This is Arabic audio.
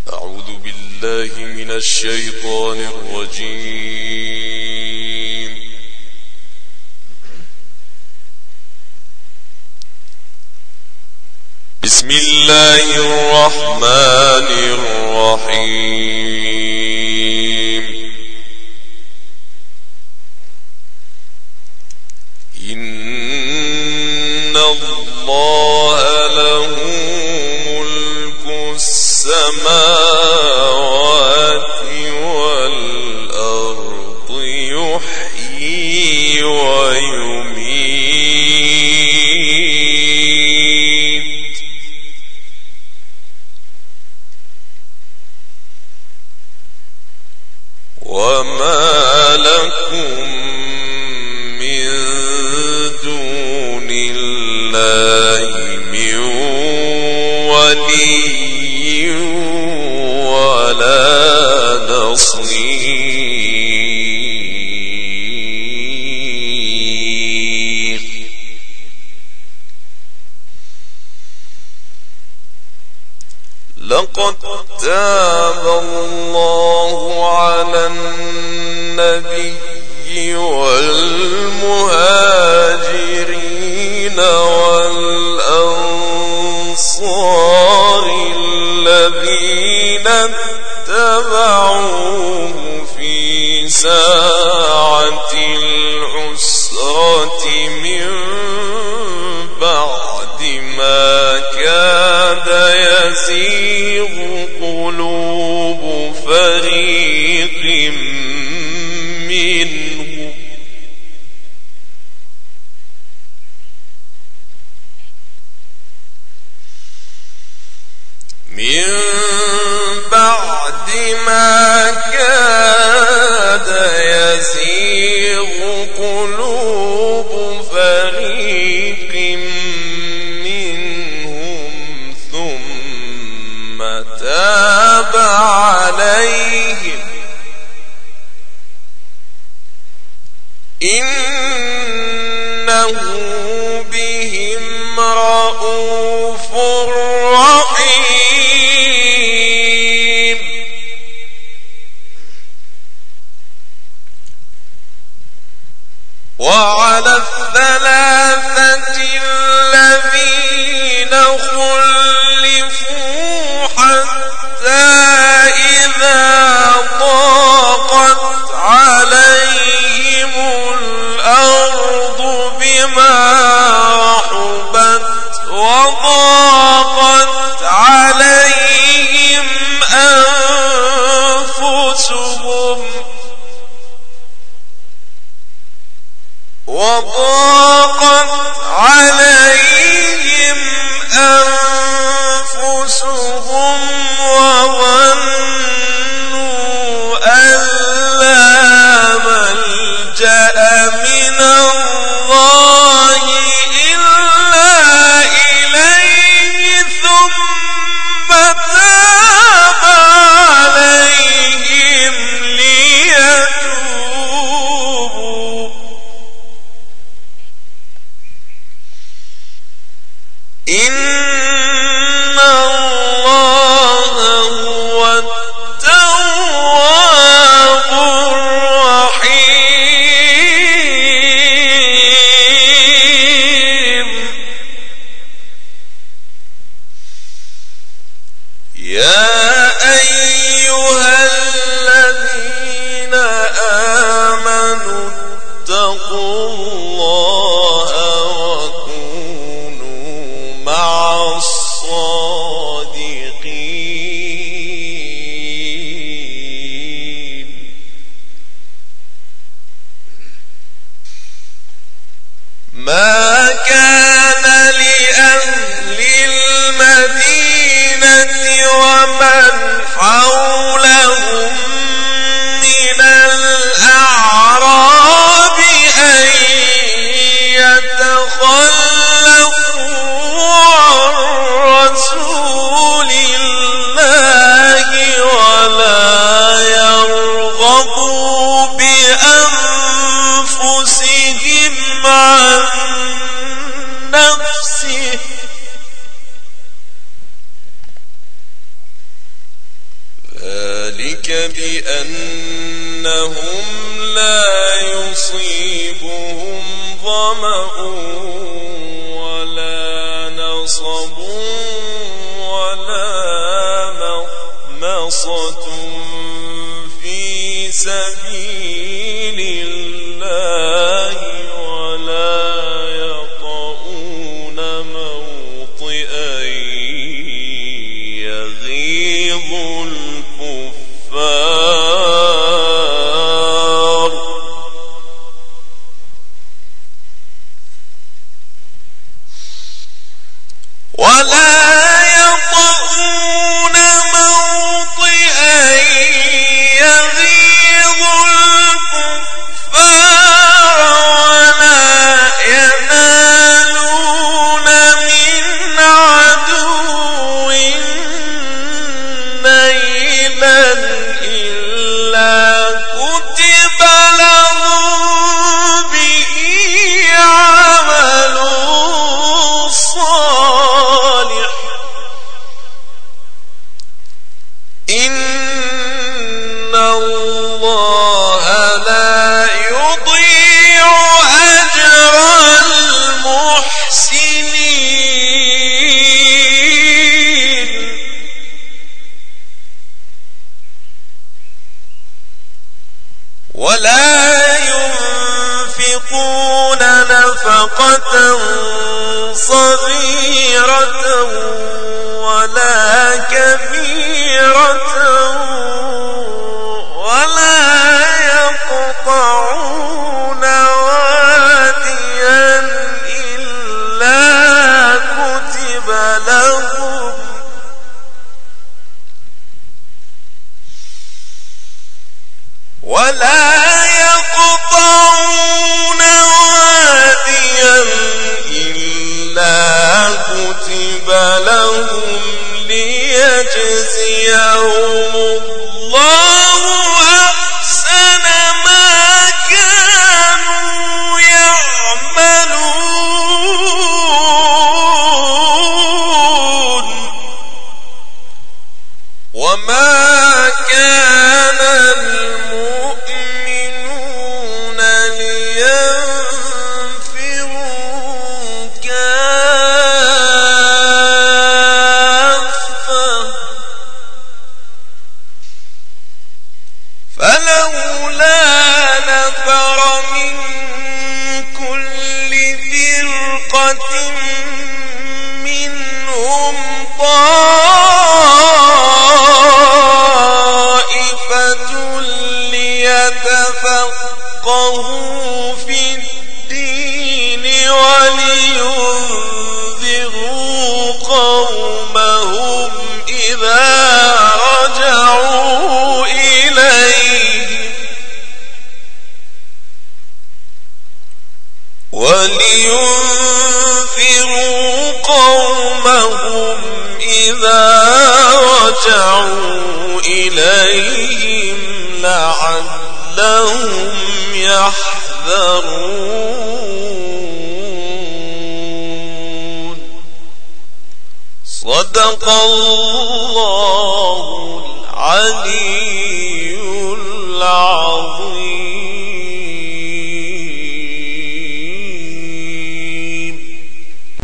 أعوذ بالله من الشيطان الرجيم. بسم الله الرحمن الرحيم. إن الله له ملك السماوات والأرض يحيي ويميت وما لكم من دون الله من ولي ولا نصير. لقد تاب الله على النبي والمهاجرين والأنصار الذين اتبعوه في ساعة العسرة من بعد ما كاد يزيغ قلوب فريق منهم بعد ما كاد يزيغ قلوب فريق منهم ثم تاب عليهم إنه بهم رءوف رحيم. وعلى الثلاثة الذين خلفوا حتى إذا ضاقت عليهم الأرض بما رحبت وضاقت عليهم أنفسهم وظنوا أن لا ملجأ من الله إلا إليه ثم تاب عليهم ليتوبوا إن الله هو التواب الرحيم. يا أيها الذين آمنوا اتقوا الله وكونوا مع الصادقين. ما كان لأهل المدينة ومن حولهم من الأعراب أن ذلك بأنهم لا يصيبهم ظمأ ولا نصب ولا مخمصة في سبيل الله ولا يطؤون موطئا يغيظ الكفار ولا ينفقون نفقة صغيرة ولا كبيرة ولا يقطعون واديا إلا كتب لهم ليجزيهم الله أحسن ما كانوا يعملون وما كان المؤمنون لينفروا كافة فلولا نفر من كل فرقة منهم طائفة ليتفقهوا في الدين ولينذروا قومهم إذا رجعوا إليهم لعلهم يحذرون. صدق الله العلي العظيم.